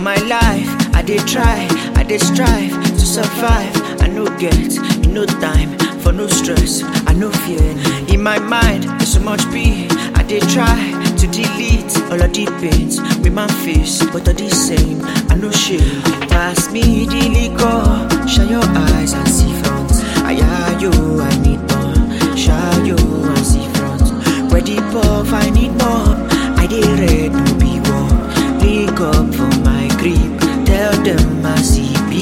my life, I dey try, I dey strive to survive. I no get, no time for no stress, I no fear. In my mind, there's so much pain. I dey try to delete all of the pains with my face, but all the same, I no shame. Pass me the liquor, shine your eyes and see front. I need more, shine you and see front. Where the puff, I need more. I dey red, no be war. Link up for my grip, tell them I see.